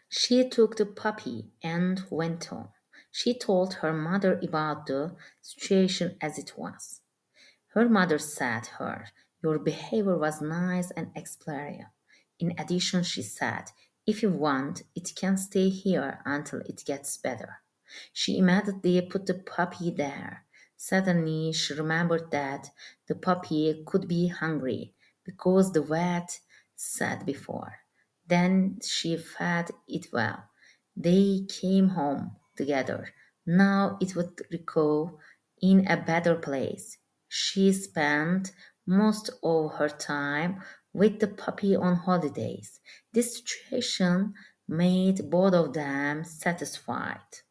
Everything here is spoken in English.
She took the puppy and went on. She told her mother about the situation as it was. Her mother said her, "Your behavior was nice and exemplary." In addition, she said, "If you want, it can stay here until it gets better." She immediately put the puppy there. Suddenly, she remembered that the puppy could be hungry because the vet said before. Then she fed it well. They came home together. Now it would Rico in a better place. She spent most of her time with the puppy on holidays. This situation made both of them satisfied.